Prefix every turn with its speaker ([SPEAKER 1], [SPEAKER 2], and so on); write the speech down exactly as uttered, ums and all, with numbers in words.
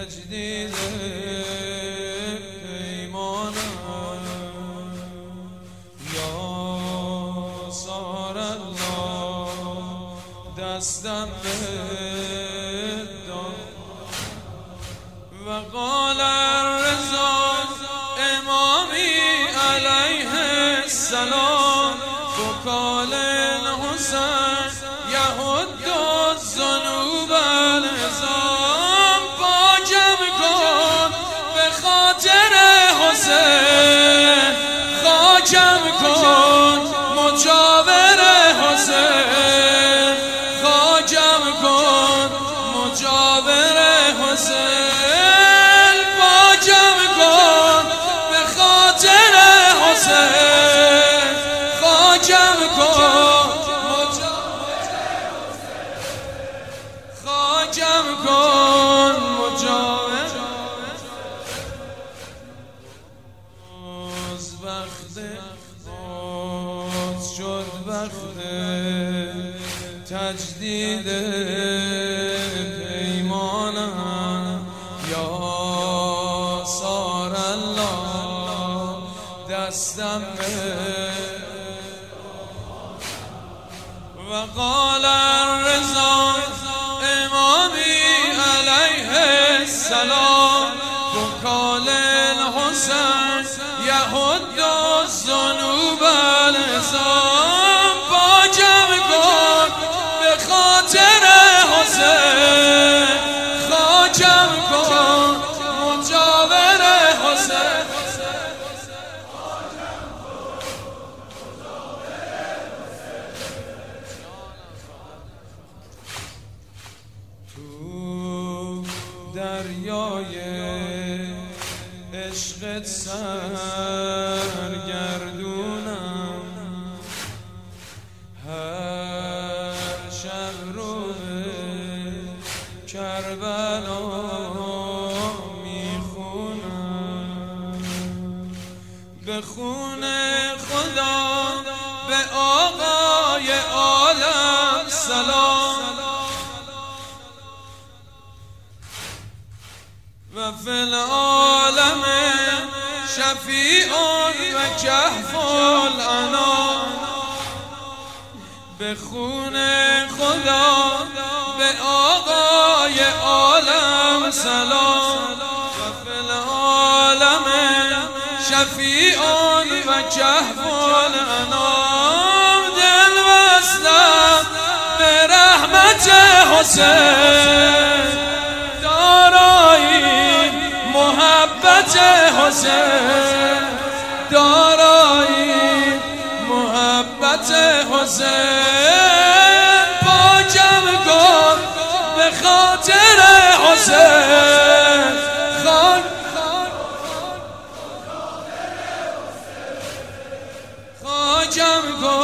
[SPEAKER 1] تجدید پیمانم یا سار الله دستم بداد و قال الرضا امامی علیه السلام فقال الحسین یهد الذنوب العظام پاکم کن به خاطر حسین خاکم کن مجاور حسین خاکم کن مجاور حسین پاکم کن به خاطر حسین خاکم کن خاکم کن مجاور از وقت باز شد وقت تجدید پیمانم یا سار الله دستم و قال الرضا امامی علیه السلام فقال الحسین یهد الذنوب العظام پاکم کن به خاطر حسین خاکم کن مجاور حسین دریای عشقت سرگردونم هر شب رو کربلا میخونم به خون خدا به آقای عالم سلام و فی العالم شفیع و کهف الانام به خون خدا به آقای عالم سلام و فی العالم شفیع و کهف الانام دل وصلم به رحمت حسین محبت حسین دارایی محبت حسین پاکم کن به خاطر حسین خاکم کن